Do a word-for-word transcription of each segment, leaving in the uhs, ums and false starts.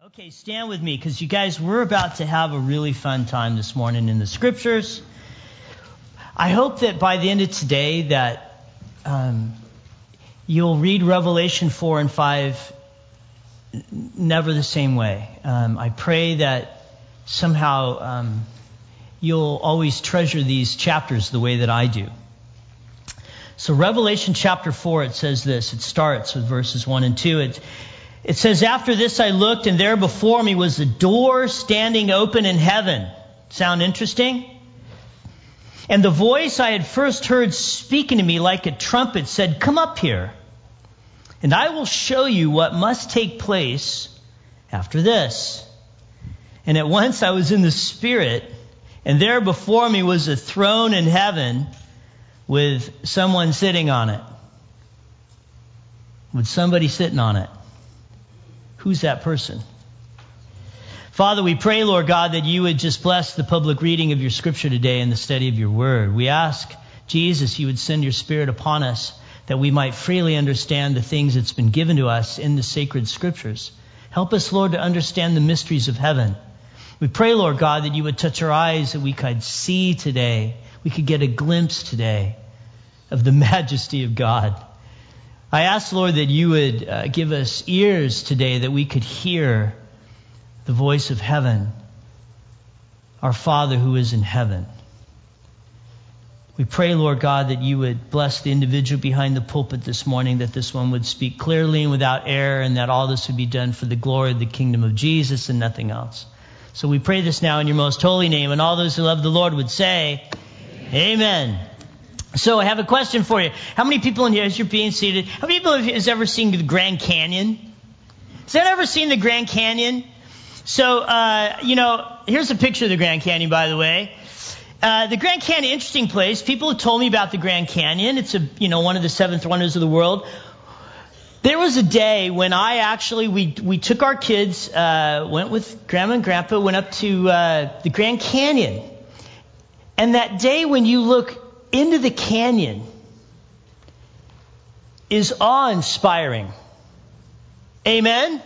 Okay, stand with me because you guys, we're about to have a really fun time this morning in the scriptures. I hope that by the end of today that um, you'll read Revelation four and five never the same way. Um, I pray that somehow um, you'll always treasure these chapters the way that I do. So Revelation chapter four, it says this. It starts with verses one and two. It, it says, "After this I looked, and there before me was a door standing open in heaven." Sound interesting? "And the voice I had first heard speaking to me like a trumpet said, 'Come up here, and I will show you what must take place after this.' And at once I was in the Spirit, and there before me was a throne in heaven with someone sitting on it." With somebody sitting on it. Who's that person? Father, we pray, Lord God, that you would just bless the public reading of your scripture today and the study of your word. We ask, Jesus, you would send your Spirit upon us that we might freely understand the things that's been given to us in the sacred scriptures. Help us, Lord, to understand the mysteries of heaven. We pray, Lord God, that you would touch our eyes, that we could see today, we could get a glimpse today of the majesty of God. I ask, Lord, that you would uh, give us ears today that we could hear the voice of heaven, our Father who is in heaven. We pray, Lord God, that you would bless the individual behind the pulpit this morning, that this one would speak clearly and without error, and that all this would be done for the glory of the kingdom of Jesus and nothing else. So we pray this now in your most holy name, and all those who love the Lord would say, Amen. Amen. So I have a question for you. How many people in here, as you're being seated, how many people has ever seen the Grand Canyon? Has anyone ever seen the Grand Canyon? So, uh, you know, here's a picture of the Grand Canyon, by the way. Uh, the Grand Canyon, interesting place. People have told me about the Grand Canyon. It's a, you know, one of the seventh wonders of the world. There was a day when I actually, we we took our kids, uh, went with Grandma and Grandpa, went up to uh, the Grand Canyon. And that day when you look into the canyon is awe-inspiring. Amen?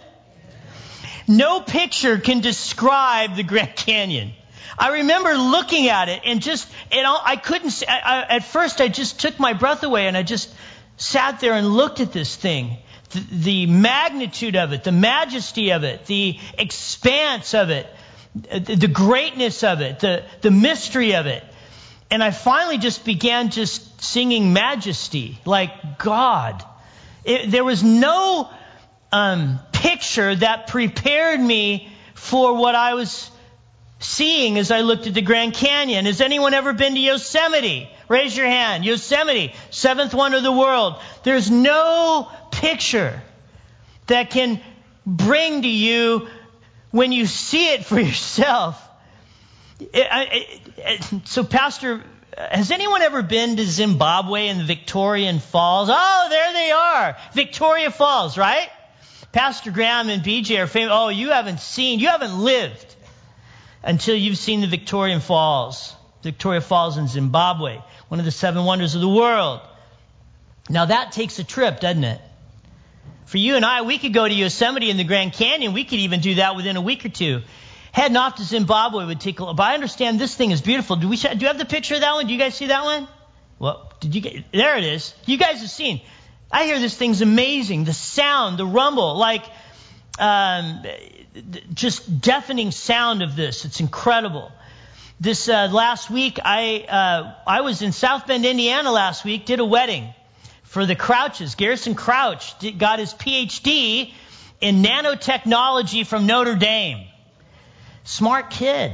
No picture can describe the Grand Canyon. I remember looking at it and just, you know, I couldn't, I, I, at first I just took my breath away and I just sat there and looked at this thing. The, the magnitude of it, the majesty of it, the expanse of it, the, the greatness of it, the, the mystery of it. And I finally just began just singing majesty, like God. It, there was no um, picture that prepared me for what I was seeing as I looked at the Grand Canyon. Has anyone ever been to Yosemite? Raise your hand. Yosemite, seventh wonder of the world. There's no picture that can bring to you when you see it for yourself. It, it, it, so, Pastor, has anyone ever been to Zimbabwe and the Victoria Falls? Oh, there they are. Victoria Falls, right? Pastor Graham and B J are famous. Oh, you haven't seen, you haven't lived until you've seen the Victoria Falls. Victoria Falls in Zimbabwe, one of the seven wonders of the world. Now, that takes a trip, doesn't it? For you and I, we could go to Yosemite and the Grand Canyon. We could even do that within a week or two. Heading off to Zimbabwe would take a lot. But I understand this thing is beautiful. Do we? Do you have the picture of that one? Do you guys see that one? Well, did you get? There it is. You guys have seen. I hear this thing's amazing. The sound, the rumble, like um, just deafening sound of this. It's incredible. This uh, last week, I uh, I was in South Bend, Indiana last week. Did a wedding for the Crouches. Garrison Crouch did, got his P H D in nanotechnology from Notre Dame. Smart kid.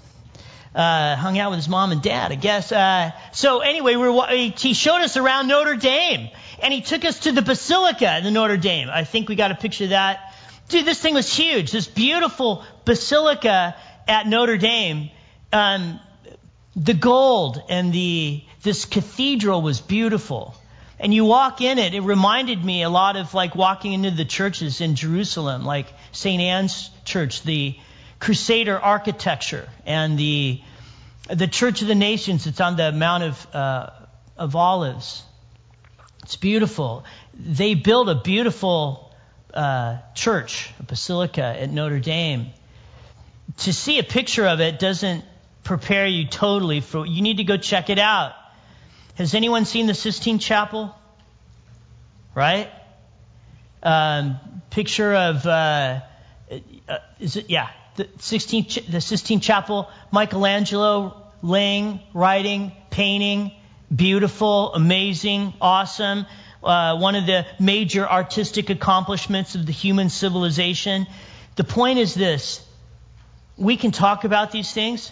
Uh, hung out with his mom and dad, I guess. Uh, so anyway, we were, he showed us around Notre Dame. And he took us to the Basilica in the Notre Dame. I think we got a picture of that. Dude, this thing was huge. This beautiful Basilica at Notre Dame. Um, the gold and the this cathedral was beautiful. And you walk in it, it reminded me a lot of like walking into the churches in Jerusalem, like Saint Anne's Church, the Crusader architecture, and the the Church of the Nations. It's on the Mount of uh, of Olives. It's beautiful. They built a beautiful uh, church, a basilica at Notre Dame. To see a picture of it doesn't prepare you totally for, you need to go check it out. Has anyone seen the Sistine Chapel? Right? Um, picture of, uh, uh, is it, yeah, the Sistine, the Sistine Chapel, Michelangelo laying, writing, painting, beautiful, amazing, awesome. Uh, one of the major artistic accomplishments of the human civilization. The point is this. We can talk about these things.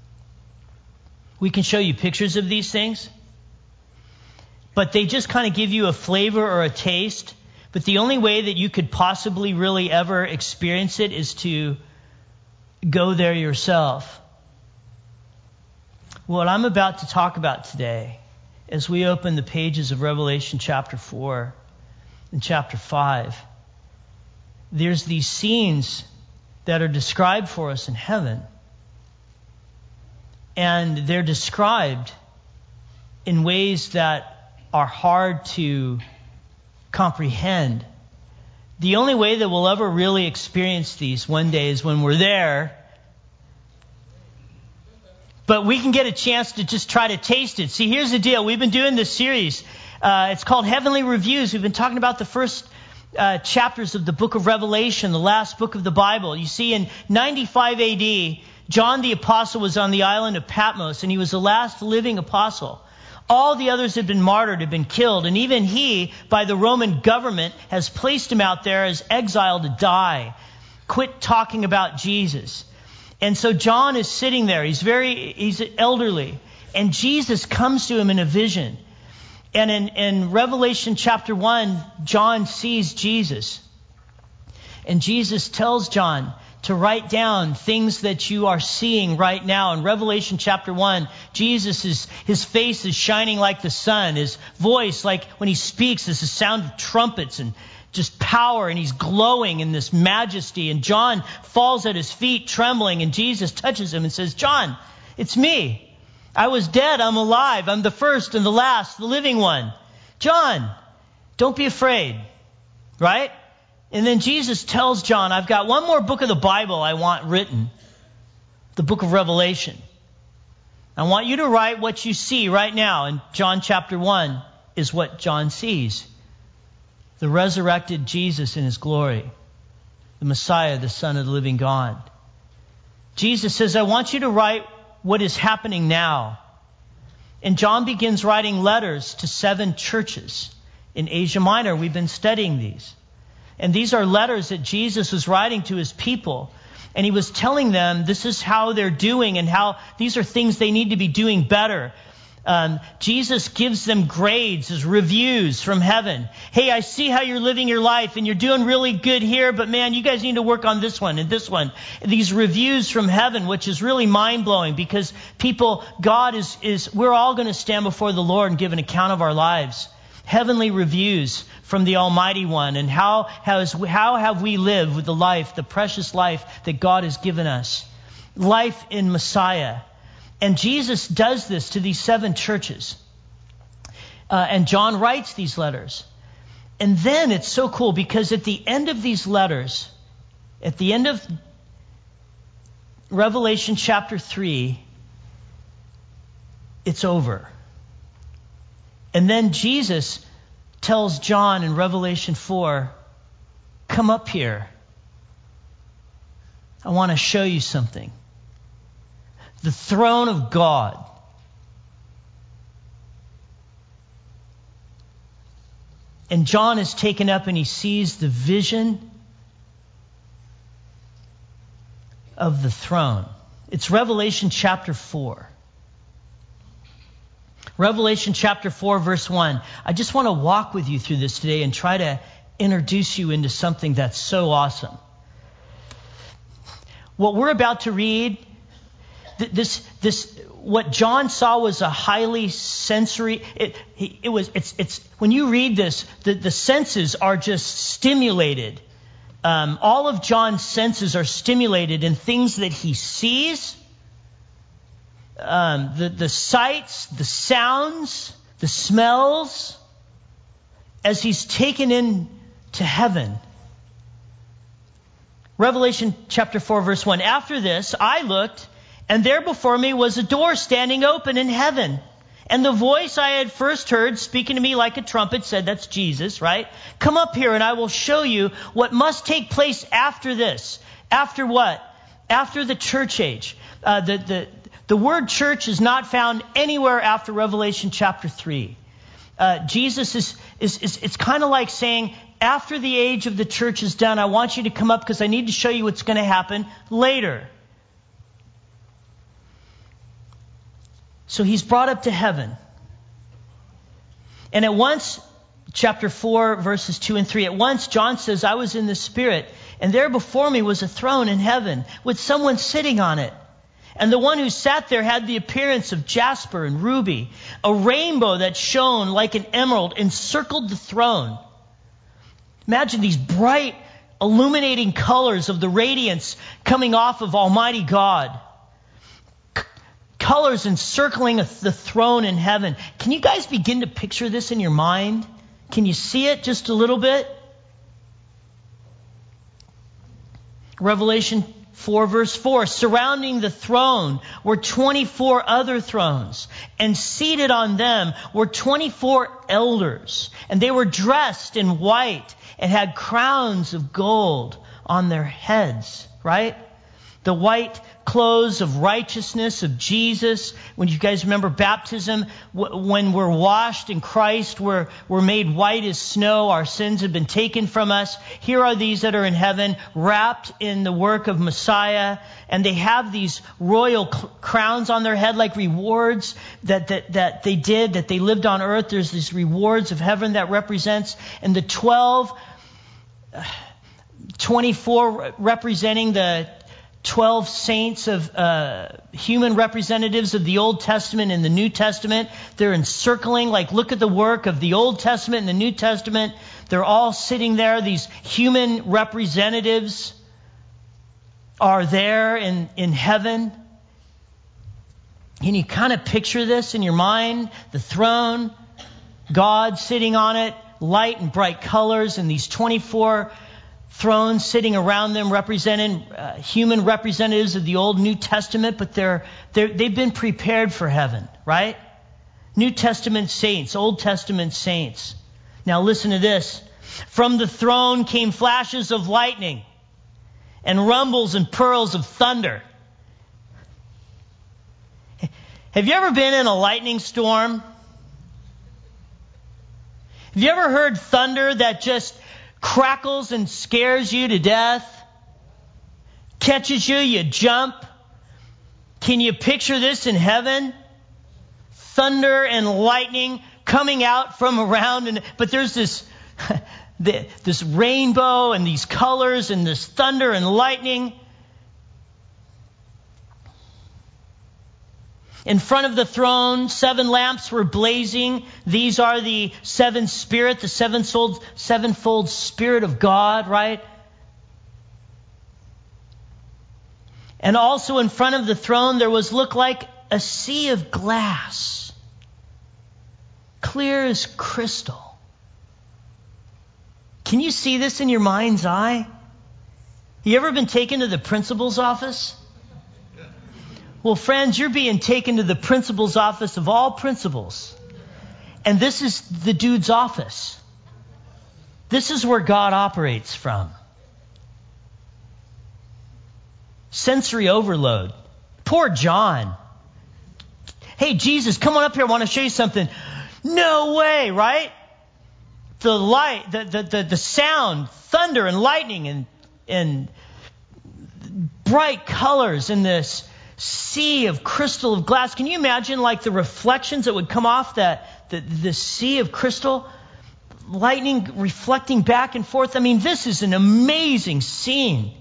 We can show you pictures of these things. But they just kind of give you a flavor or a taste. But the only way that you could possibly really ever experience it is to go there yourself. What I'm about to talk about today, as we open the pages of Revelation chapter four and chapter five, there's these scenes that are described for us in heaven. And they're described in ways that are hard to comprehend. The only way that we'll ever really experience these one day is when we're there. But we can get a chance to just try to taste it. See, here's the deal. We've been doing this series. Uh, it's called Heavenly Reviews. We've been talking about the first uh, chapters of the book of Revelation, the last book of the Bible. You see, in ninety-five A D, John the Apostle was on the island of Patmos, and he was the last living apostle. All the others had been martyred, had been killed, and even he, by the Roman government, has placed him out there as exiled to die. Quit talking about Jesus. And so John is sitting there. He's very, he's elderly. And Jesus comes to him in a vision. And in, in Revelation chapter one, John sees Jesus. And Jesus tells John to write down things that you are seeing right now. In Revelation chapter one, Jesus is, his face is shining like the sun. His voice, like when he speaks, is the sound of trumpets and just power, and he's glowing in this majesty. And John falls at his feet trembling, and Jesus touches him and says, John, it's me. I was dead. I'm alive. I'm the first and the last, the living one. John, don't be afraid. Right? And then Jesus tells John, I've got one more book of the Bible I want written. The book of Revelation. I want you to write what you see right now. And John chapter one is what John sees. The resurrected Jesus in his glory. The Messiah, the Son of the living God. Jesus says, I want you to write what is happening now. And John begins writing letters to seven churches in Asia Minor. We've been studying these. And these are letters that Jesus was writing to his people. And he was telling them this is how they're doing and how these are things they need to be doing better. Um, Jesus gives them grades as reviews from heaven. Hey, I see how you're living your life and you're doing really good here, but man, you guys need to work on this one and this one. These reviews from heaven, which is really mind-blowing because people, God is, is we're all going to stand before the Lord and give an account of our lives. Heavenly reviews from the Almighty One, and how has how have we lived with the life, the precious life that God has given us. Life in Messiah. And Jesus does this to these seven churches. Uh, and John writes these letters. And then it's so cool because at the end of these letters, at the end of Revelation chapter three, it's over. And then Jesus tells John in Revelation four, come up here. I want to show you something. The throne of God. And John is taken up and he sees the vision of the throne. It's Revelation chapter four. Revelation chapter four, verse one. I just want to walk with you through this today and try to introduce you into something that's so awesome. What we're about to read, this, this, what John saw was a highly sensory. It, it was. It's. It's. When you read this, the, the senses are just stimulated. Um, all of John's senses are stimulated in things that he sees. Um, the, the sights, the sounds, the smells, as he's taken in to heaven. Revelation chapter four, verse one. After this, I looked, and there before me was a door standing open in heaven. And the voice I had first heard speaking to me like a trumpet said, that's Jesus, right? Come up here and I will show you what must take place after this. After what? After the church age. Uh, the, the, the word church is not found anywhere after Revelation chapter three. Uh, Jesus is, is, is it's kind of like saying, after the age of the church is done, I want you to come up because I need to show you what's going to happen later. So he's brought up to heaven. And at once, chapter four, verses two and three, at once John says, I was in the Spirit, and there before me was a throne in heaven with someone sitting on it. And the one who sat there had the appearance of jasper and ruby. A rainbow that shone like an emerald encircled the throne. Imagine these bright, illuminating colors of the radiance coming off of Almighty God. Colors encircling the throne in heaven. Can you guys begin to picture this in your mind? Can you see it just a little bit? Revelation four verse four. Surrounding the throne were twenty-four other thrones, and seated on them were twenty-four elders. And they were dressed in white and had crowns of gold on their heads, right? The white clothes of righteousness of Jesus. When you guys remember baptism, when we're washed in Christ, we're, we're made white as snow. Our sins have been taken from us. Here are these that are in heaven, wrapped in the work of Messiah. And they have these royal crowns on their head, like rewards that, that, that they did, that they lived on earth. There's these rewards of heaven that represents. And the twelve, twenty-four representing the twelve saints of uh, human representatives of the Old Testament and the New Testament. They're encircling, like, look at the work of the Old Testament and the New Testament. They're all sitting there. These human representatives are there in, in heaven. Can you kind of picture this in your mind? The throne, God sitting on it, light and bright colors, and these twenty-four thrones sitting around them, representing uh, human representatives of the Old New Testament, but they're, they're they've been prepared for heaven, right? New Testament saints, Old Testament saints. Now listen to this. From the throne came flashes of lightning and rumbles and pearls of thunder. Have you ever been in a lightning storm? Have you ever heard thunder that just crackles and scares you to death? Catches you, you jump. Can you picture this in heaven? Thunder and lightning coming out from around, and but there's this this rainbow and these colors and this thunder and lightning. In front of the throne, seven lamps were blazing. These are the seven spirit, the sevenfold, sevenfold Spirit of God, right? And also in front of the throne, there was looked like a sea of glass, clear as crystal. Can you see this in your mind's eye? You ever been taken to the principal's office? Well, friends, you're being taken to the principal's office of all principals. And this is the dude's office. This is where God operates from. Sensory overload. Poor John. Hey, Jesus, come on up here. I want to show you something. No way, right? The light, the, the, the, the sound, thunder and lightning and, and bright colors in this sea of crystal of glass. Can you imagine like the reflections that would come off that the, the sea of crystal? Lightning reflecting back and forth. I mean, this is an amazing scene.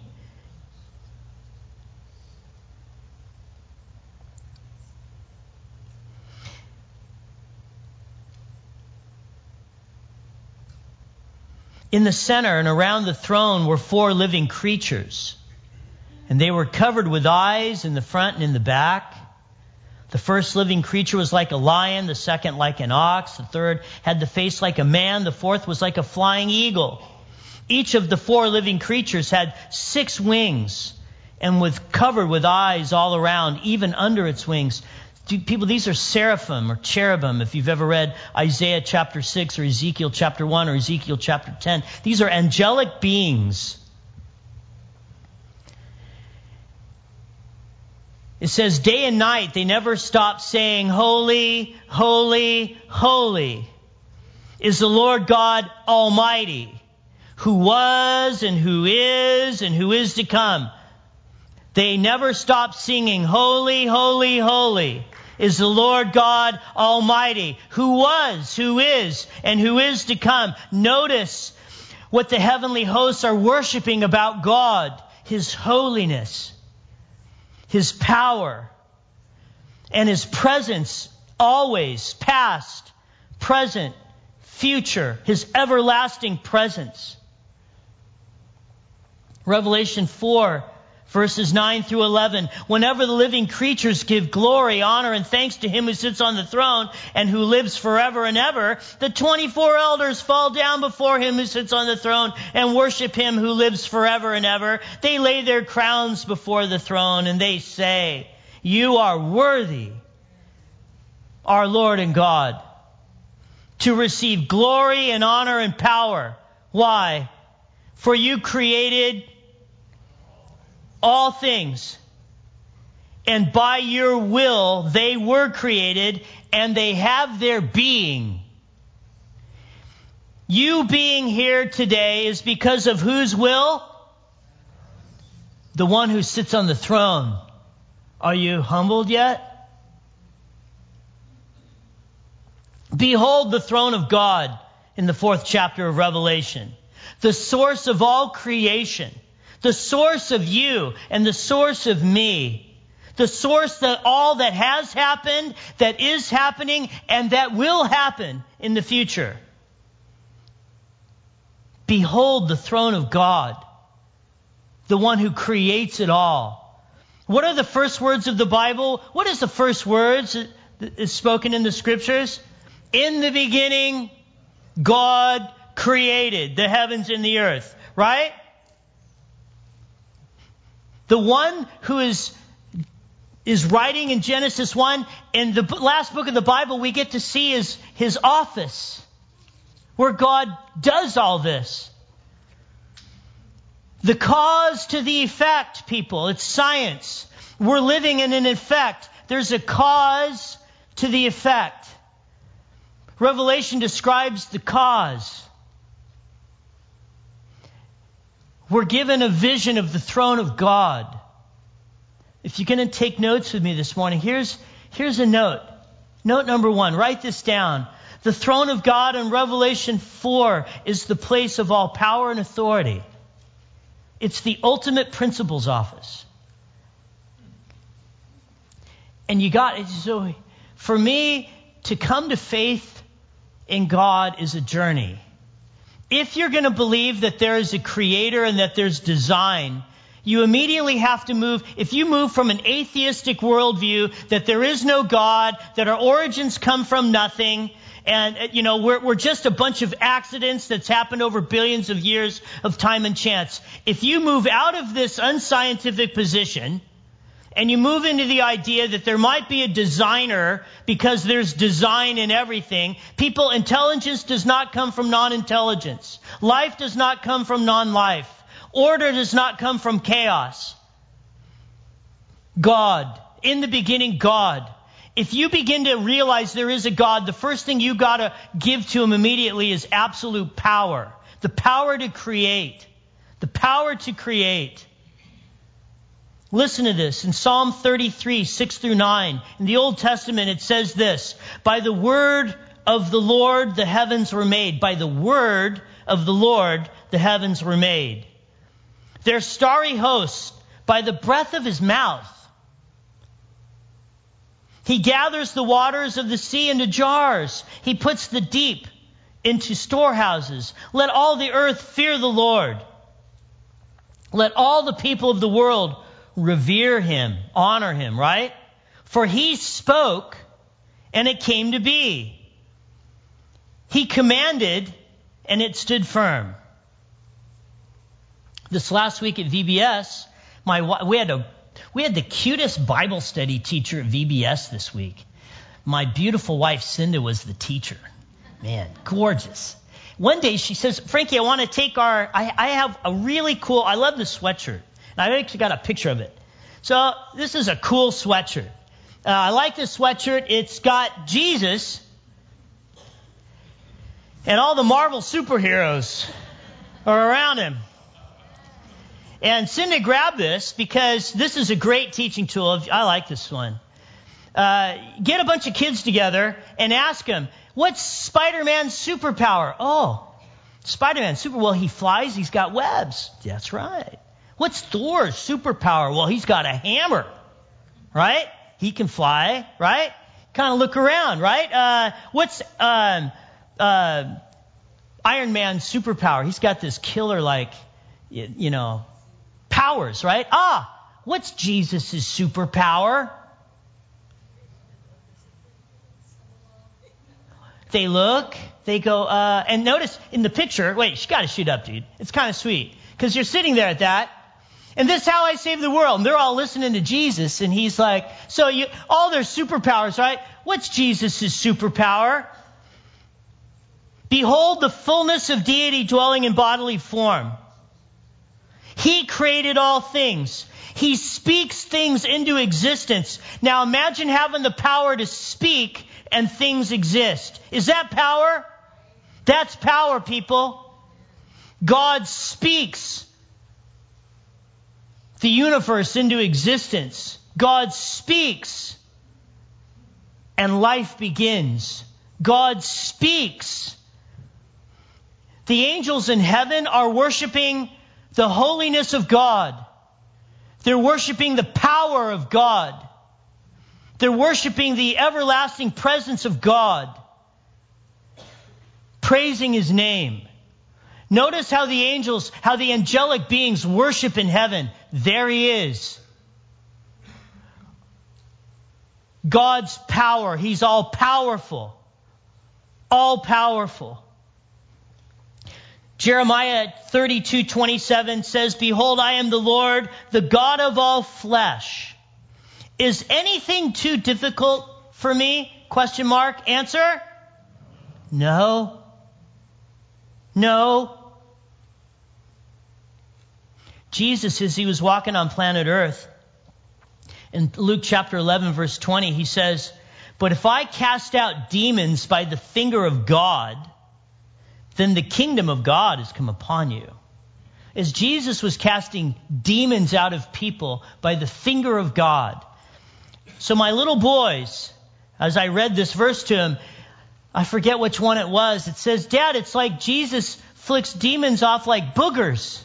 In the center and around the throne were four living creatures. And they were covered with eyes in the front and in the back. The first living creature was like a lion, the second like an ox, the third had the face like a man, the fourth was like a flying eagle. Each of the four living creatures had six wings and was covered with eyes all around, even under its wings. People, these are seraphim or cherubim, if you've ever read Isaiah chapter six or Ezekiel chapter one or Ezekiel chapter ten. These are angelic beings. It says day and night they never stop saying, holy, holy, holy is the Lord God Almighty, who was and who is and who is to come. They never stop singing, holy, holy, holy is the Lord God Almighty, who was, who is, and who is to come. Notice what the heavenly hosts are worshiping about God, His holiness, His power, and His presence always, past, present, future, His everlasting presence. Revelation four, verses nine through eleven. Whenever the living creatures give glory, honor, and thanks to Him who sits on the throne and who lives forever and ever, the twenty-four elders fall down before Him who sits on the throne and worship Him who lives forever and ever. They lay their crowns before the throne and they say, you are worthy, our Lord and God, to receive glory and honor and power. Why? For you created all things, and by your will they were created, and they have their being. You being here today is because of whose will? The one who sits on the throne. Are you humbled yet? Behold the throne of God in the fourth chapter of Revelation, the source of all creation. The source of you and the source of me. The source that all that has happened, that is happening, and that will happen in the future. Behold the throne of God, the one who creates it all. What are the first words of the Bible? What is the first words that is spoken in the Scriptures? In the beginning, God created the heavens and the earth, right? The one who is, is writing in Genesis one, in the last book of the Bible, we get to see his, his office, where God does all this. The cause to the effect, people. It's science. We're living in an effect. There's a cause to the effect. Revelation describes the cause. We're given a vision of the throne of God. If you're going to take notes with me this morning, here's, here's a note. Note number one, write this down. The throne of God in Revelation four is the place of all power and authority. It's the ultimate principal's office. And you got it. So for me, to come to faith in God is a journey. If you're going to believe that there is a creator and that there's design, you immediately have to move. If you move from an atheistic worldview that there is no God, that our origins come from nothing, and, you know, we're, we're just a bunch of accidents that's happened over billions of years of time and chance. If you move out of this unscientific position and you move into the idea that there might be a designer because there's design in everything. People, intelligence does not come from non-intelligence. Life does not come from non-life. Order does not come from chaos. God. In the beginning, God. If you begin to realize there is a God, the first thing you got to give to Him immediately is absolute power. The power to create. The power to create. Listen to this. In Psalm thirty-three, six through nine, in the Old Testament, it says this, by the word of the Lord, the heavens were made. By the word of the Lord, the heavens were made. Their starry hosts, by the breath of His mouth. He gathers the waters of the sea into jars. He puts the deep into storehouses. Let all the earth fear the Lord. Let all the people of the world revere Him, honor Him, right? For He spoke, and it came to be. He commanded, and it stood firm. This last week at V B S, my we had a we had the cutest Bible study teacher at V B S this week. My beautiful wife Cinda was the teacher. Man, gorgeous. One day she says, Frankie, I want to take our, I, I have a really cool, I love this sweatshirt. And I actually got a picture of it. So this is a cool sweatshirt. Uh, I like this sweatshirt. It's got Jesus and all the Marvel superheroes are around him. And Cindy grabbed this because this is a great teaching tool. I like this one. Uh, get a bunch of kids together and ask them, what's Spider-Man's superpower? Oh, Spider-Man super. Well, he flies. He's got webs. That's right. What's Thor's superpower? Well, he's got a hammer, right? He can fly, right? Kind of look around, right? Uh, what's um, uh, Iron Man's superpower? He's got this killer, like, you, you know, powers, right? Ah, what's Jesus' superpower? They look, they go, uh, and notice in the picture, wait, you got to shoot up, dude. It's kind of sweet because you're sitting there at that. And this is how I save the world. And they're all listening to Jesus. And he's like, so you, all their superpowers, right? What's Jesus' superpower? Behold the fullness of deity dwelling in bodily form. He created all things. He speaks things into existence. Now imagine having the power to speak and things exist. Is that power? That's power, people. God speaks the universe into existence. God speaks and life begins. God speaks. The angels in heaven are worshiping the holiness of God. They're worshiping the power of God. They're worshiping the everlasting presence of God, praising His name. Notice how the angels, how the angelic beings worship in heaven. There He is. God's power. He's all powerful. All powerful. Jeremiah thirty-two twenty-seven says, behold, I am the Lord, the God of all flesh. Is anything too difficult for me? Question mark. Answer? No. No. Jesus, as He was walking on planet Earth, in Luke chapter eleven, verse twenty, He says, but if I cast out demons by the finger of God, then the kingdom of God has come upon you. As Jesus was casting demons out of people by the finger of God. So my little boys, as I read this verse to him, I forget which one it was. It says, Dad, it's like Jesus flicks demons off like boogers.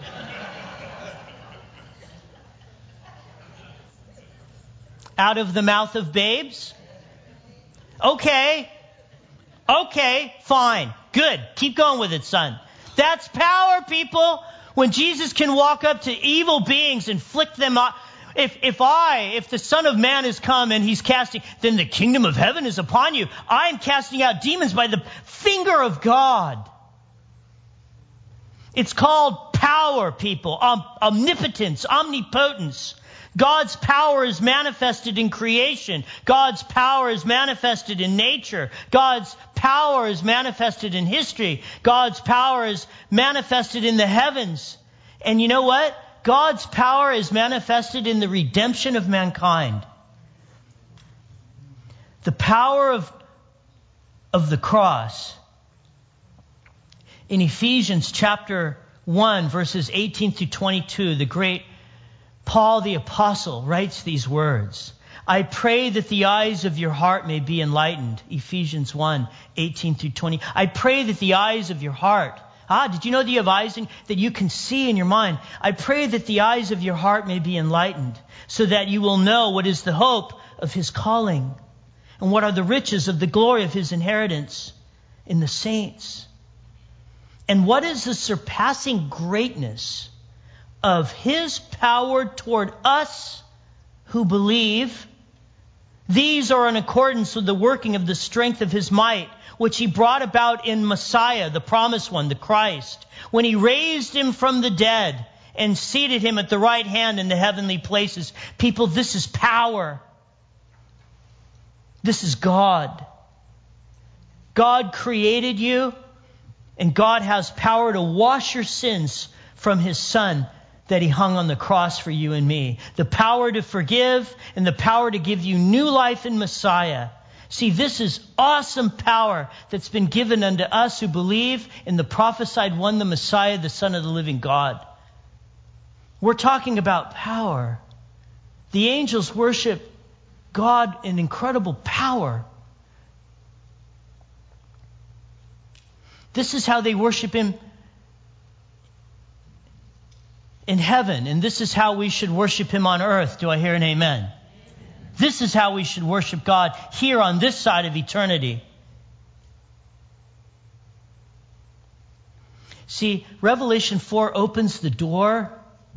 Out of the mouth of babes? Okay. Okay, fine. Good. Keep going with it, son. That's power, people. When Jesus can walk up to evil beings and flick them off. If, if I, if the Son of Man has come and He's casting, then the kingdom of heaven is upon you. I'm casting out demons by the finger of God. It's called power, people. Om- omnipotence, omnipotence. God's power is manifested in creation. God's power is manifested in nature. God's power is manifested in history. God's power is manifested in the heavens. And you know what? God's power is manifested in the redemption of mankind. The power of, of the cross. In Ephesians chapter one, verses eighteen through twenty-two, the great Paul the Apostle writes these words. I pray that the eyes of your heart may be enlightened. Ephesians one, eighteen through twenty. I pray that the eyes of your heart. Ah, did you know that you have eyes in, that you can see in your mind? I pray that the eyes of your heart may be enlightened, so that you will know what is the hope of His calling, and what are the riches of the glory of His inheritance in the saints, and what is the surpassing greatness of His power toward us who believe, These are in accordance with the working of the strength of his might, which he brought about in Messiah, the promised one, the Christ, when he raised him from the dead and seated him at the right hand in the heavenly places. People, this is power. This is God. God created you, and God has power to wash your sins from his Son that he hung on the cross for you and me. The power to forgive and the power to give you new life in Messiah. See, this is awesome power that's been given unto us who believe in the prophesied one, the Messiah, the Son of the living God. We're talking about power. The angels worship God in incredible power. This is how they worship him in heaven, and this is how we should worship him on earth. Do I hear an amen? Amen. This is how we should worship God here on this side of eternity. See, Revelation four opens the door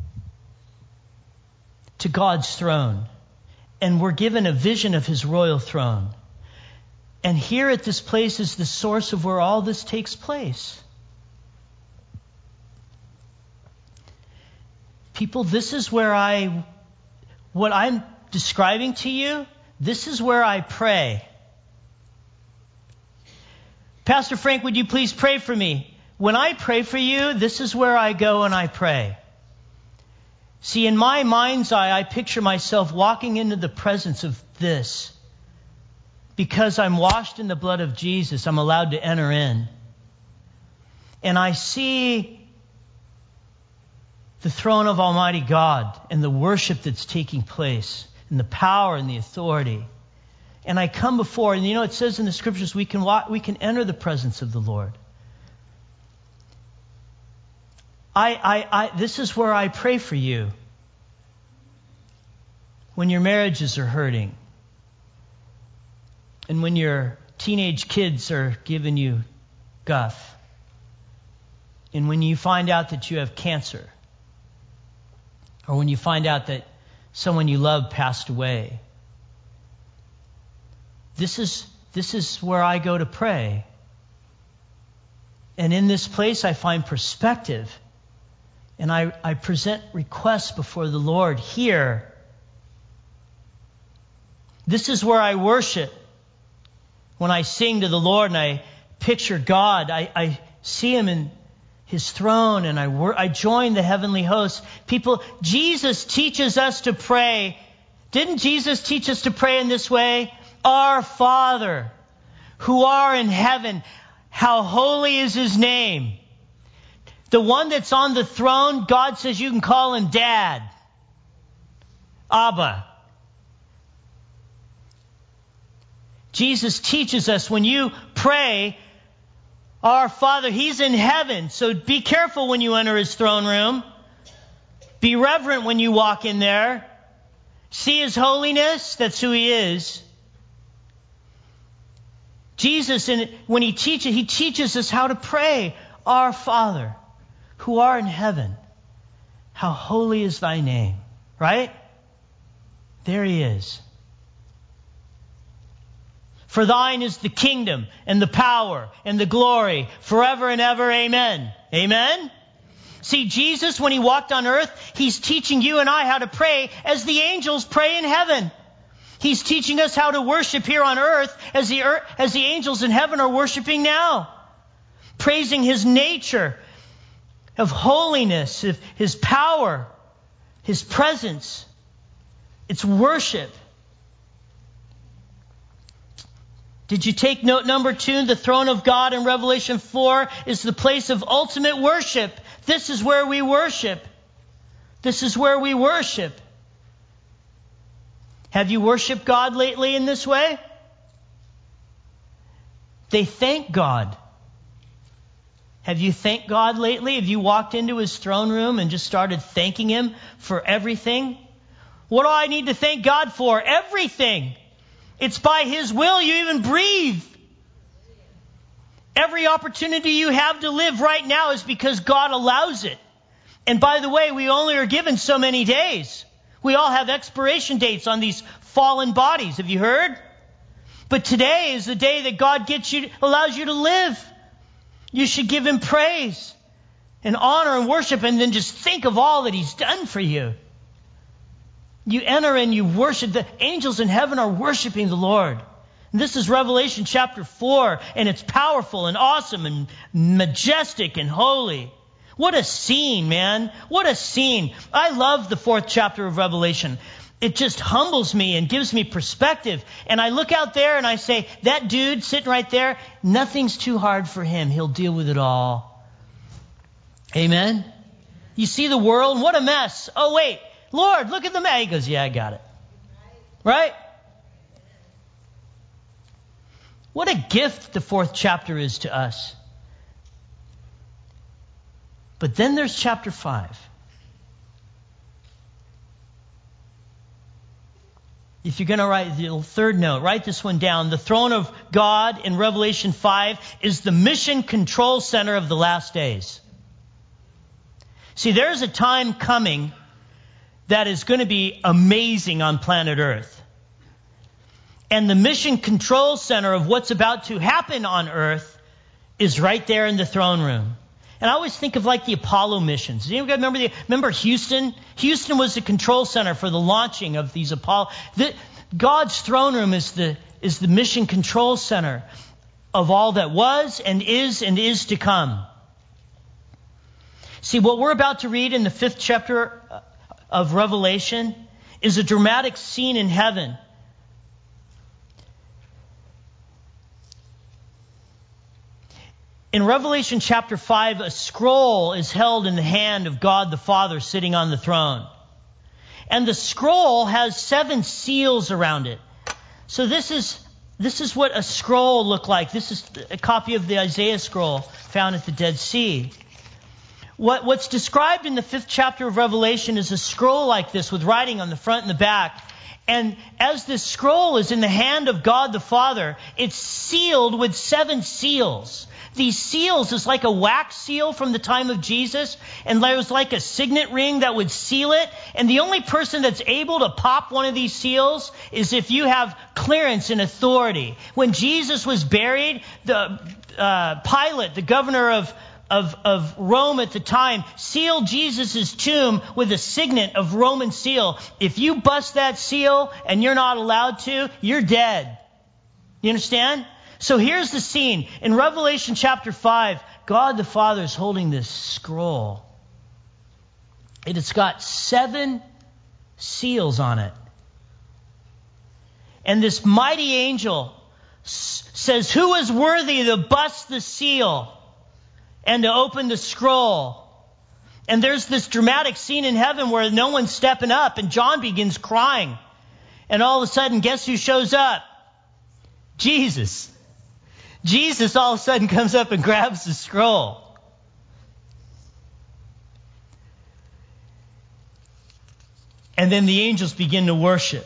to God's throne, and we're given a vision of his royal throne. And here at this place is the source of where all this takes place. People, this is where I, what I'm describing to you, this is where I pray. Pastor Frank, would you please pray for me? When I pray for you, this is where I go and I pray. See, in my mind's eye, I picture myself walking into the presence of this. Because I'm washed in the blood of Jesus, I'm allowed to enter in. And I see the throne of Almighty God and the worship that's taking place and the power and the authority. And I come before, and you know, it says in the scriptures, we can walk, we can enter the presence of the Lord. I, I, I, this is where I pray for you. When your marriages are hurting. And when your teenage kids are giving you guff. And when you find out that you have cancer. Or when you find out that someone you love passed away. This is, this is where I go to pray. And in this place I find perspective. And I, I present requests before the Lord here. This is where I worship. When I sing to the Lord and I picture God, I, I see him in his throne, and I, wor- I join the heavenly hosts. People, Jesus teaches us to pray. Didn't Jesus teach us to pray in this way? Our Father, who are in heaven, how holy is his name. The one that's on the throne, God says you can call him Dad. Abba. Jesus teaches us when you pray, our Father, he's in heaven. So be careful when you enter his throne room. Be reverent when you walk in there. See his holiness. That's who he is. Jesus, when he teaches, he teaches us how to pray. Our Father, who art in heaven, how holy is thy name. Right? There he is. For thine is the kingdom and the power and the glory forever and ever. Amen. Amen. See, Jesus, when he walked on earth, he's teaching you and I how to pray as the angels pray in heaven. He's teaching us how to worship here on earth as the, earth, as the angels in heaven are worshiping now. Praising his nature of holiness, of his power, his presence. It's worship. Did you take note number two? The throne of God in Revelation four is the place of ultimate worship. This is where we worship. This is where we worship. Have you worshiped God lately in this way? They thank God. Have you thanked God lately? Have you walked into his throne room and just started thanking him for everything? What do I need to thank God for? Everything. It's by his will you even breathe. Every opportunity you have to live right now is because God allows it. And by the way, we only are given so many days. We all have expiration dates on these fallen bodies. Have you heard? But today is the day that God gets you, allows you to live. You should give Him praise and honor and worship, and then just think of all that He's done for you. You enter and you worship. The angels in heaven are worshiping the Lord. And this is Revelation chapter four, and it's powerful and awesome and majestic and holy. What a scene, man. What a scene. I love the fourth chapter of Revelation. It just humbles me and gives me perspective. And I look out there and I say, that dude sitting right there, nothing's too hard for him. He'll deal with it all. Amen? You see the world? What a mess. Oh, wait. Lord, look at the mess. He goes, yeah, I got it. Right? What a gift the fourth chapter is to us. But then there's chapter five. If you're going to write the third note, write this one down. The throne of God in Revelation five is the mission control center of the last days. See, there's a time coming that is going to be amazing on planet Earth. And the mission control center of what's about to happen on Earth is right there in the throne room. And I always think of like the Apollo missions. Do you remember, the, remember Houston? Houston was the control center for the launching of these Apollo. The, God's throne room is the, is the mission control center of all that was and is and is to come. See, what we're about to read in the fifth chapter of Revelation is a dramatic scene in heaven. In Revelation chapter five, a scroll is held in the hand of God the Father sitting on the throne. And the scroll has seven seals around it. So this is this is what a scroll looked like. This is a copy of the Isaiah scroll found at the Dead Sea. What, what's described in the fifth chapter of Revelation is a scroll like this with writing on the front and the back. And as this scroll is in the hand of God the Father, it's sealed with seven seals. These seals is like a wax seal from the time of Jesus, and there was like a signet ring that would seal it. And the only person that's able to pop one of these seals is if you have clearance and authority. When Jesus was buried, the uh, Pilate, the governor of Of, of Rome at the time, sealed Jesus' tomb with a signet of Roman seal. If you bust that seal and you're not allowed to, you're dead. You understand? So here's the scene. In Revelation chapter five, God the Father is holding this scroll. And it's got seven seals on it. And this mighty angel s- says, who is worthy to bust the seal and to open the scroll? And there's this dramatic scene in heaven where no one's stepping up, and John begins crying. And all of a sudden, guess who shows up? Jesus. Jesus all of a sudden comes up and grabs the scroll. And then the angels begin to worship.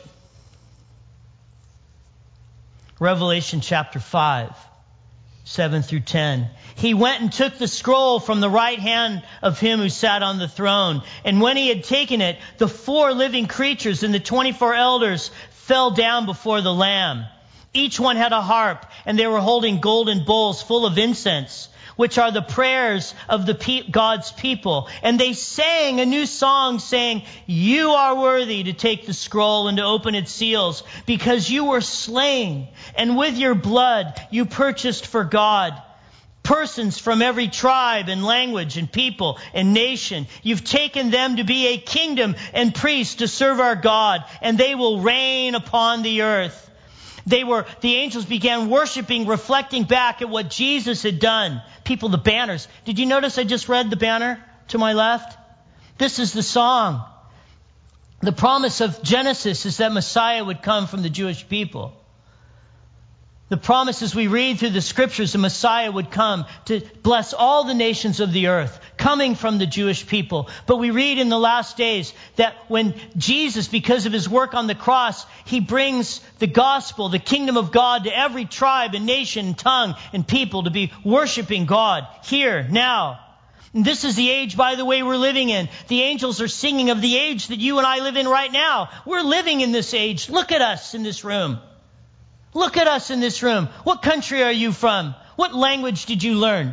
Revelation chapter five. seven through ten. He went and took the scroll from the right hand of him who sat on the throne. And when he had taken it, the four living creatures and the twenty-four elders fell down before the Lamb. Each one had a harp, and they were holding golden bowls full of incense, which are the prayers of the pe- God's people. And they sang a new song saying, you are worthy to take the scroll and to open its seals, because you were slain, and with your blood you purchased for God persons from every tribe and language and people and nation. You've taken them to be a kingdom and priests to serve our God, and they will reign upon the earth. They were, the angels began worshiping, reflecting back at what Jesus had done. People, the banners. Did you notice I just read the banner to my left? This is the song. The promise of Genesis is that Messiah would come from the Jewish people. The promise as we read through the scriptures, the Messiah would come to bless all the nations of the earth, coming from the Jewish people. But we read in the last days that when Jesus, because of his work on the cross, he brings the gospel, the kingdom of God, to every tribe and nation and tongue and people to be worshiping God here, now. And this is the age, by the way, we're living in. The angels are singing of the age that you and I live in right now. We're living in this age. Look at us in this room. Look at us in this room. What country are you from? What language did you learn?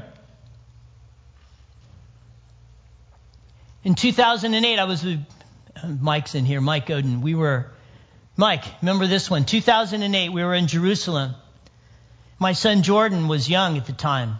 In two thousand eight, I was with Mike's in here, Mike Oden. We were, Mike, remember this one? two thousand eight, we were in Jerusalem. My son Jordan was young at the time.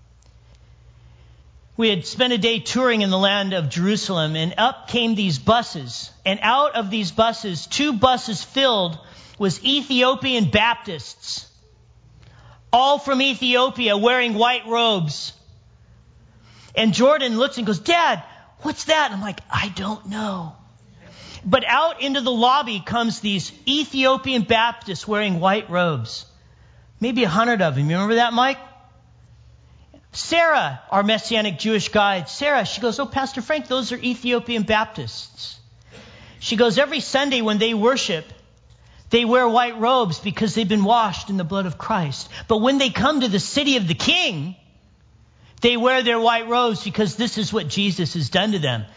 We had spent a day touring in the land of Jerusalem, and up came these buses. And out of these buses, two buses filled was Ethiopian Baptists, all from Ethiopia, wearing white robes. And Jordan looks and goes, Dad, what's that? And I'm like, I don't know. But out into the lobby comes these Ethiopian Baptists wearing white robes. Maybe a hundred of them. You remember that, Mike? Sarah, our Messianic Jewish guide, Sarah, she goes, oh, Pastor Frank, those are Ethiopian Baptists. She goes, every Sunday when they worship, they wear white robes because they've been washed in the blood of Christ. But when they come to the city of the King, they wear their white robes because this is what Jesus has done to them.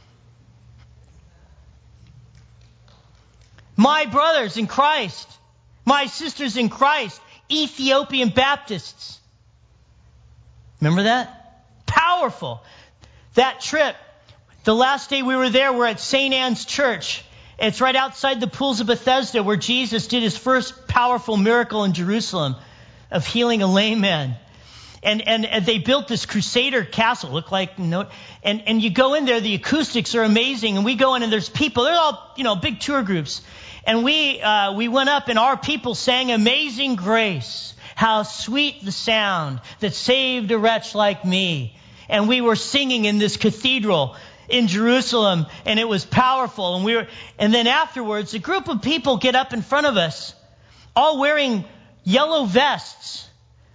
My brothers in Christ, my sisters in Christ, Ethiopian Baptists. Remember that? Powerful. That trip, the last day we were there, we're at Saint Anne's Church. It's right outside the pools of Bethesda where Jesus did his first powerful miracle in Jerusalem of healing a lame man. And, and, and they built this Crusader castle, look like, no, and, and you go in there, the acoustics are amazing. And we go in and there's people, they're all, you know, big tour groups. And we, uh, we went up and our people sang Amazing Grace. How sweet the sound that saved a wretch like me. And we were singing in this cathedral in Jerusalem, and it was powerful. And we were, and then afterwards, a group of people get up in front of us, all wearing yellow vests.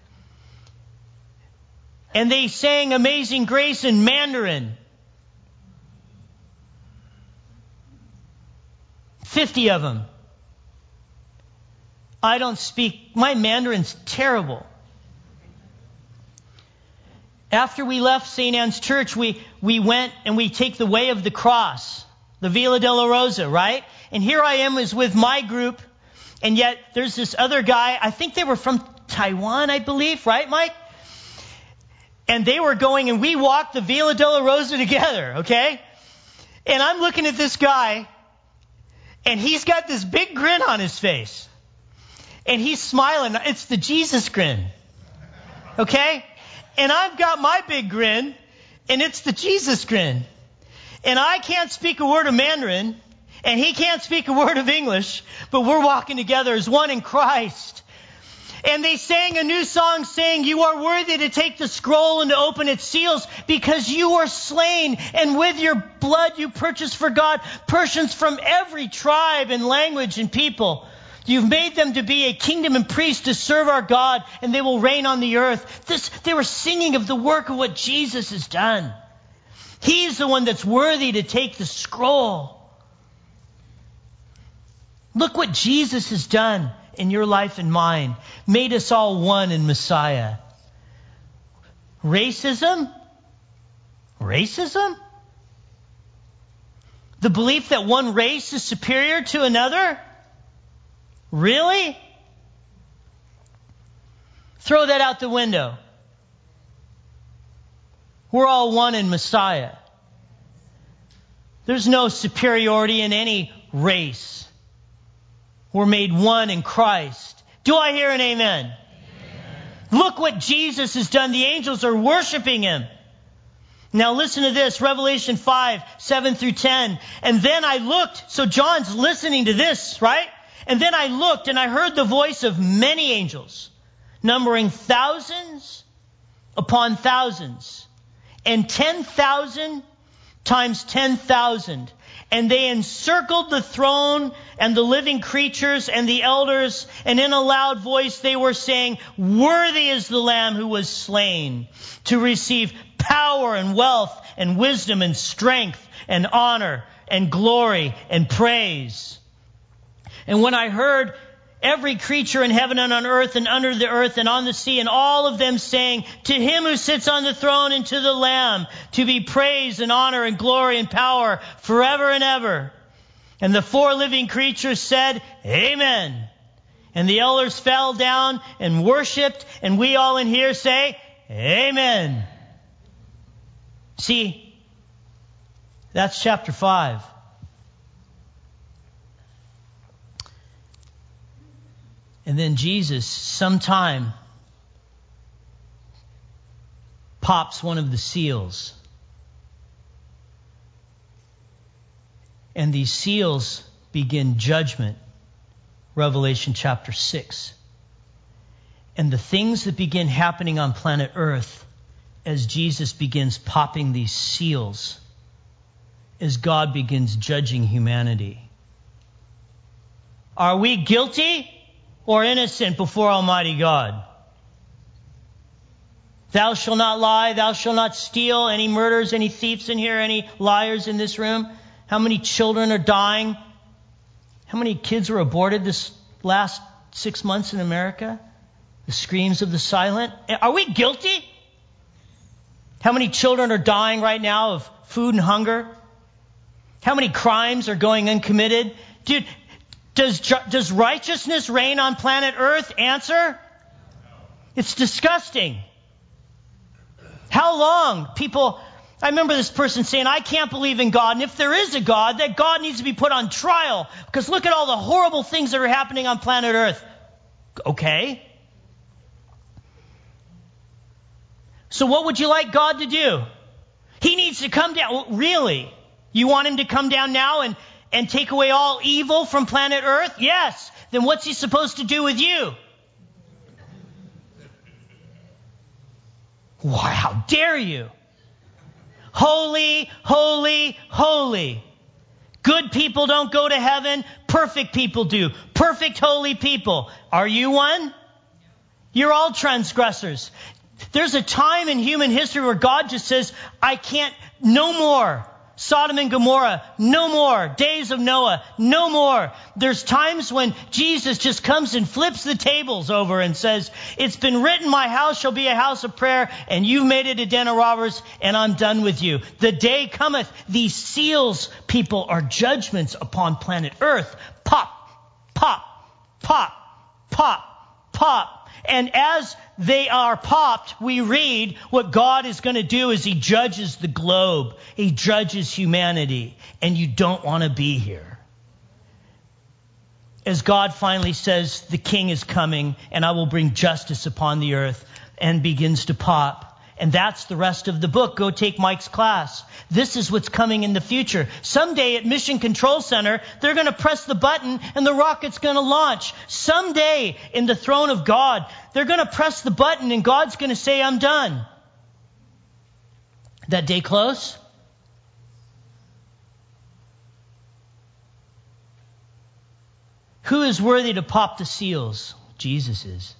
And they sang Amazing Grace in Mandarin. Fifty of them. I don't speak, my Mandarin's terrible. After we left Saint Anne's Church, we, we went and we take the way of the cross, the Via Dolorosa, right? And here I am is with my group, and yet there's this other guy, I think they were from Taiwan, I believe, right, Mike? And they were going, and we walked the Via Dolorosa together, okay? And I'm looking at this guy, and he's got this big grin on his face. And he's smiling. It's the Jesus grin. Okay? And I've got my big grin, and it's the Jesus grin. And I can't speak a word of Mandarin, and he can't speak a word of English, but we're walking together as one in Christ. And they sang a new song saying, you are worthy to take the scroll and to open its seals because you are slain, and with your blood you purchased for God persons from every tribe and language and people. You've made them to be a kingdom and priests to serve our God, and they will reign on the earth. This, they were singing of the work of what Jesus has done. He's the one that's worthy to take the scroll. Look what Jesus has done in your life and mine. Made us all one in Messiah. Racism? Racism? The belief that one race is superior to another? Really? Throw that out the window. We're all one in Messiah. There's no superiority in any race. We're made one in Christ. Do I hear an amen? Amen? Look what Jesus has done. The angels are worshiping him. Now listen to this, Revelation five, seven through ten. And then I looked, so John's listening to this, right? And then I looked and I heard the voice of many angels, numbering thousands upon thousands, and ten thousand times ten thousand. And they encircled the throne and the living creatures and the elders, and in a loud voice they were saying, worthy is the Lamb who was slain to receive power and wealth and wisdom and strength and honor and glory and praise. And when I heard every creature in heaven and on earth and under the earth and on the sea, and all of them saying, to him who sits on the throne and to the Lamb, to be praise and honor and glory and power forever and ever. And the four living creatures said, Amen. And the elders fell down and worshiped, and we all in here say, Amen. See, that's chapter five. And then Jesus, sometime, pops one of the seals. And these seals begin judgment. Revelation chapter six. And the things that begin happening on planet Earth as Jesus begins popping these seals, as God begins judging humanity. Are we guilty or innocent before Almighty God? Thou shalt not lie, thou shalt not steal. Any murderers, any thieves in here, any liars in this room? How many children are dying? How many kids were aborted this last six months in America? The screams of the silent. Are we guilty? How many children are dying right now of food and hunger? How many crimes are going uncommitted? Dude, does, does righteousness reign on planet Earth? Answer? It's disgusting. How long? People, I remember this person saying, I can't believe in God. And if there is a God, that God needs to be put on trial. Because look at all the horrible things that are happening on planet Earth. Okay. So what would you like God to do? He needs to come down. Well, really? You want him to come down now and, and take away all evil from planet Earth? Yes. Then what's he supposed to do with you? Why, how dare you? Holy, holy, holy. Good people don't go to heaven. Perfect people do. Perfect, holy people. Are you one? You're all transgressors. There's a time in human history where God just says, I can't, no more. Sodom and Gomorrah, no more. Days of Noah, no more. There's times when Jesus just comes and flips the tables over and says, it's been written, my house shall be a house of prayer, and you've made it a den of robbers, and I'm done with you. The day cometh. These seals, people, are judgments upon planet Earth. Pop, pop, pop, pop, pop. And as they are popped, we read what God is going to do is he judges the globe. He judges humanity. And you don't want to be here. As God finally says, the king is coming and I will bring justice upon the earth, and begins to pop. And that's the rest of the book. Go take Mike's class. This is what's coming in the future. Someday at Mission Control Center, they're going to press the button and the rocket's going to launch. Someday in the throne of God, they're going to press the button and God's going to say, I'm done. That day close? Who is worthy to pop the seals? Jesus is.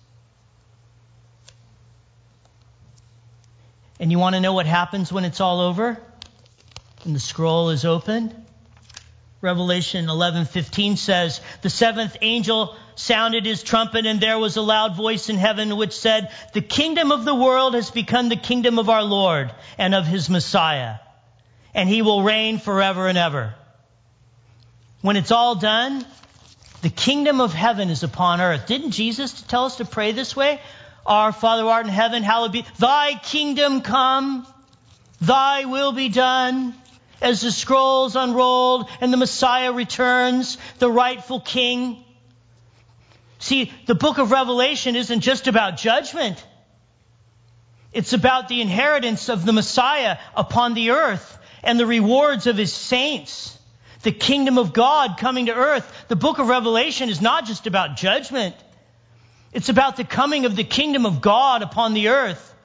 And you want to know what happens when it's all over? And the scroll is opened? Revelation eleven fifteen says, the seventh angel sounded his trumpet, and there was a loud voice in heaven which said, the kingdom of the world has become the kingdom of our Lord and of his Messiah, and he will reign forever and ever. When it's all done, the kingdom of heaven is upon earth. Didn't Jesus tell us to pray this way? Our Father who art in heaven, hallowed be thy kingdom come, thy will be done. As the scrolls unrolled and the Messiah returns, the rightful king. See, the book of Revelation isn't just about judgment. It's about the inheritance of the Messiah upon the earth and the rewards of his saints. The kingdom of God coming to earth. The book of Revelation is not just about judgment. It's about the coming of the kingdom of God upon the earth.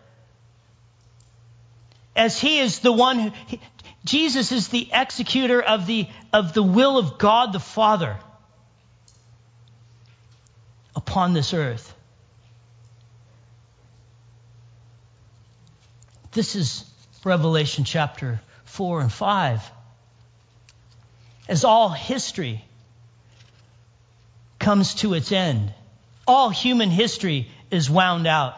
As he is the one who, he, Jesus is the executor of the, of the will of God the Father upon this earth. This is Revelation chapter four and five. As all history comes to its end. All human history is wound out.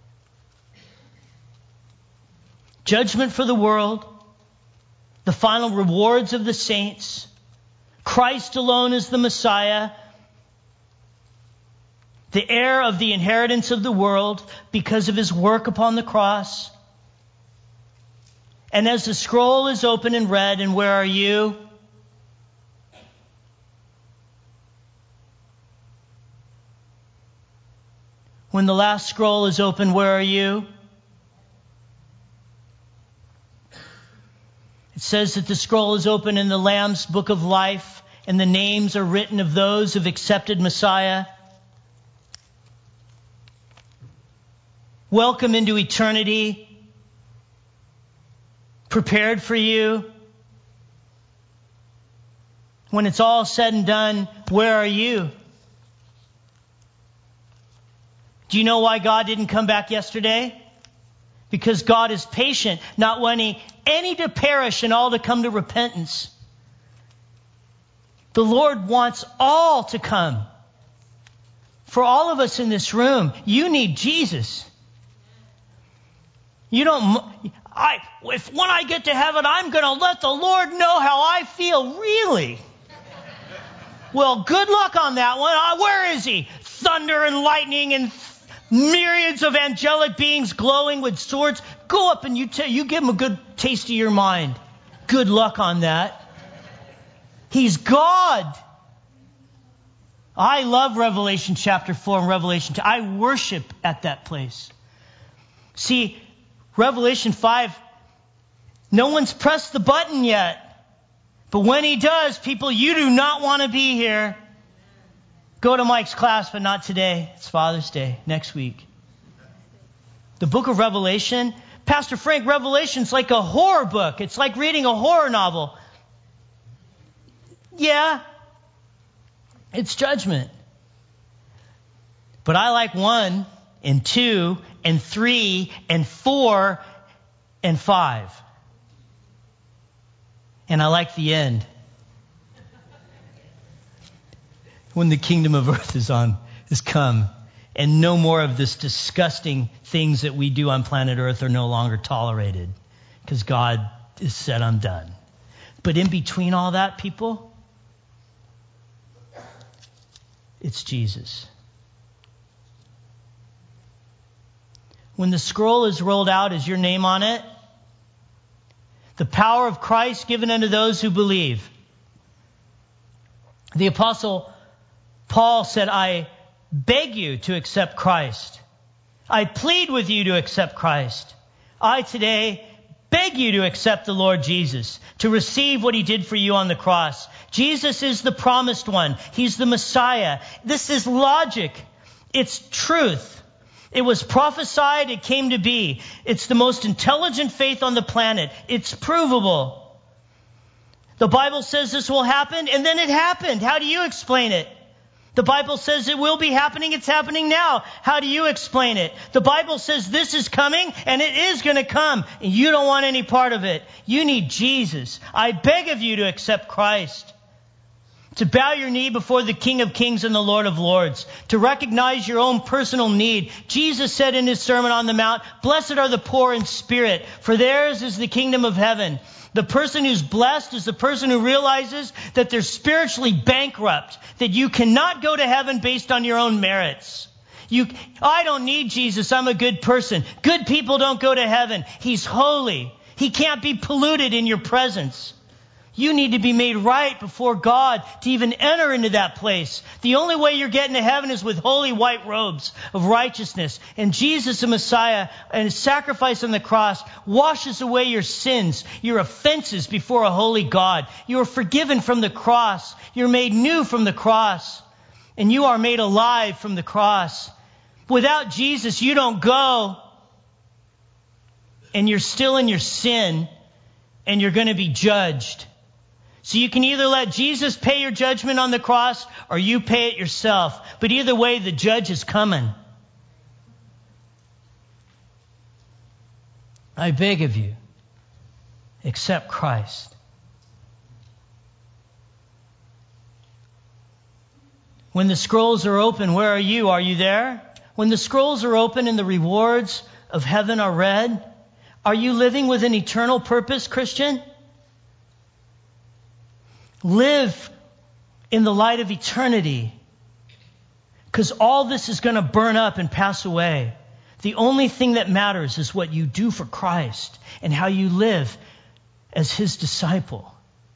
Judgment for the world, the final rewards of the saints, Christ alone is the Messiah, the heir of the inheritance of the world because of his work upon the cross. And as the scroll is open and read, and where are you? When the last scroll is open, where are you? It says that the scroll is open in the Lamb's book of life, and the names are written of those who've accepted Messiah. Welcome into eternity, prepared for you. When it's all said and done, where are you? Do you know why God didn't come back yesterday? Because God is patient, not wanting any to perish and all to come to repentance. The Lord wants all to come. For all of us in this room, you need Jesus. You don't, I, if when I get to heaven, I'm going to let the Lord know how I feel. Really? Well, good luck on that one. Uh, where is he? Thunder and lightning and myriads of angelic beings glowing with swords. Go up and you t- you give him a good taste of your mind. Good luck on that. He's God. I love Revelation chapter four and Revelation two. I worship at that place. See, Revelation five, no one's pressed the button yet. But when he does, people, you do not want to be here. Go to Mike's class, but not today. It's Father's Day, next week. The book of Revelation, Pastor Frank, Revelation's like a horror book. It's like reading a horror novel. Yeah, it's judgment. But I like one and two and three and four and five. And I like the end. When the kingdom of earth is on, is come, and no more of this disgusting things that we do on planet earth are no longer tolerated, because God has said, I'm done. But in between all that, people, it's Jesus. When the scroll is rolled out, is your name on it? The power of Christ given unto those who believe. The apostle Paul said, I beg you to accept Christ. I plead with you to accept Christ. I today beg you to accept the Lord Jesus, to receive what he did for you on the cross. Jesus is the promised one. He's the Messiah. This is logic. It's truth. It was prophesied. It came to be. It's the most intelligent faith on the planet. It's provable. The Bible says this will happen, and then it happened. How do you explain it? The Bible says it will be happening. It's happening now. How do you explain it? The Bible says this is coming and it is going to come. And you don't want any part of it. You need Jesus. I beg of you to accept Christ. To bow your knee before the King of Kings and the Lord of Lords. To recognize your own personal need. Jesus said in his Sermon on the Mount, blessed are the poor in spirit, for theirs is the kingdom of heaven. The person who's blessed is the person who realizes that they're spiritually bankrupt, that you cannot go to heaven based on your own merits. You, I don't need Jesus. I'm a good person. Good people don't go to heaven. He's holy. He can't be polluted in your presence. You need to be made right before God to even enter into that place. The only way you're getting to heaven is with holy white robes of righteousness. And Jesus, the Messiah, and his sacrifice on the cross washes away your sins, your offenses before a holy God. You are forgiven from the cross. You're made new from the cross. And you are made alive from the cross. Without Jesus, you don't go. And you're still in your sin. And you're going to be judged. So you can either let Jesus pay your judgment on the cross or you pay it yourself. But either way, the judge is coming. I beg of you, accept Christ. When the scrolls are open, where are you? Are you there? When the scrolls are open and the rewards of heaven are read, are you living with an eternal purpose, Christian? Live in the light of eternity, because all this is going to burn up and pass away. The only thing that matters is what you do for Christ and how you live as His disciple.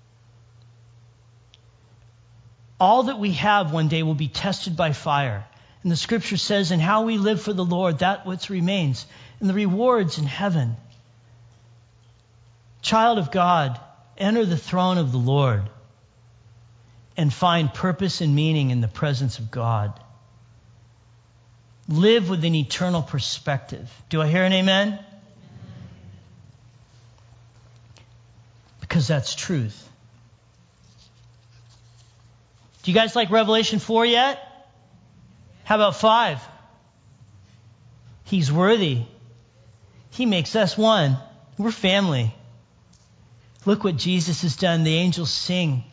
All that we have one day will be tested by fire. And the scripture says, and how we live for the Lord, that what remains. And the rewards in heaven. Child of God, enter the throne of the Lord and find purpose and meaning in the presence of God. Live with an eternal perspective. Do I hear an amen? Because that's truth. Do you guys like Revelation four yet? How about five? He's worthy. He makes us one. We're family. Look what Jesus has done. The angels sing.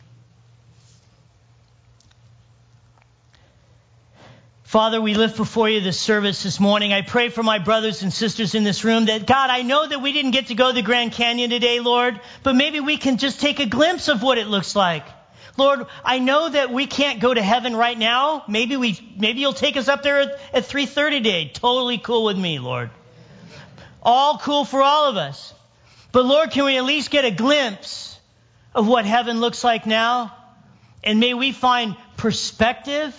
Father, we lift before you this service this morning. I pray for my brothers and sisters in this room that, God, I know that we didn't get to go to the Grand Canyon today, Lord, but maybe we can just take a glimpse of what it looks like. Lord, I know that we can't go to heaven right now. Maybe we, maybe you'll take us up there at, at three thirty today. Totally cool with me, Lord. All cool for all of us. But Lord, can we at least get a glimpse of what heaven looks like now? And may we find perspective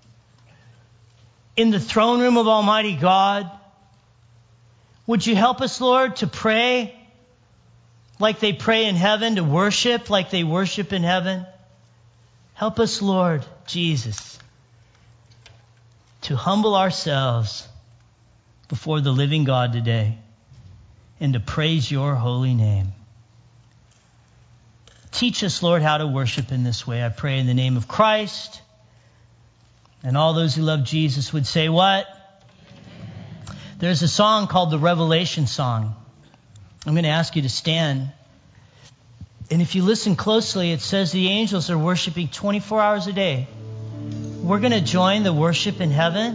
in the throne room of Almighty God. Would you help us, Lord, to pray like they pray in heaven, to worship like they worship in heaven? Help us, Lord Jesus, to humble ourselves before the living God today and to praise your holy name. Teach us, Lord, how to worship in this way. I pray in the name of Christ. And all those who love Jesus would say what? Amen. There's a song called the Revelation Song. I'm going to ask you to stand. And if you listen closely, it says the angels are worshiping twenty-four hours a day. We're going to join the worship in heaven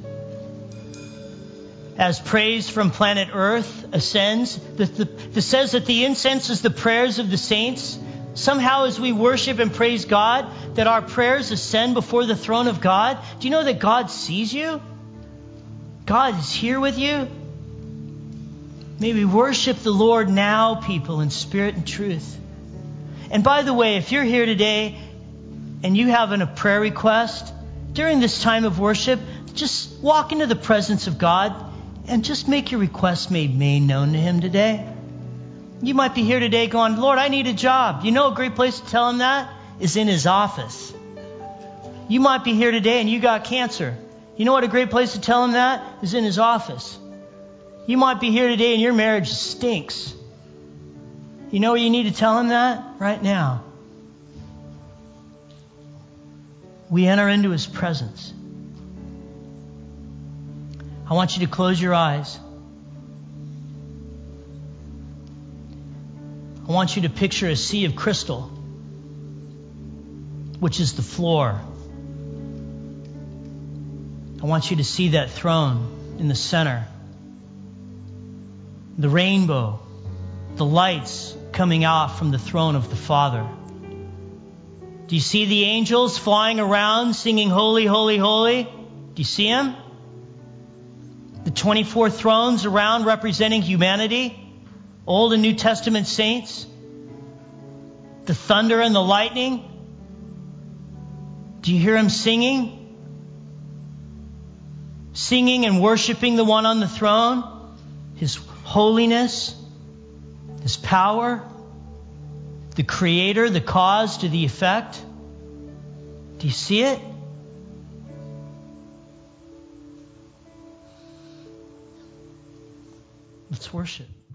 as praise from planet Earth ascends. The, the, it says that the incense is the prayers of the saints. Somehow as we worship and praise God, that our prayers ascend before the throne of God. Do you know that God sees you? God is here with you. May we worship the Lord now, people, in spirit and truth. And by the way, if you're here today and you have a prayer request, during this time of worship, just walk into the presence of God and just make your request made, made known to Him today. You might be here today going, Lord, I need a job. You know a great place to tell Him that is in His office. You might be here today and you got cancer. You know what a great place to tell Him that is in His office. You might be here today and your marriage stinks. You know where you need to tell Him that? Right now. We enter into His presence. I want you to close your eyes. I want you to picture a sea of crystal, which is the floor. I want you to see that throne in the center. The rainbow, the lights coming out from the throne of the Father. Do you see the angels flying around singing holy, holy, holy? Do you see them? The twenty-four thrones around representing humanity. Old and New Testament saints. The thunder and the lightning. Do you hear them singing? Singing and worshiping the one on the throne. His holiness. His power. The creator, the cause to the effect. Do you see it? Let's worship.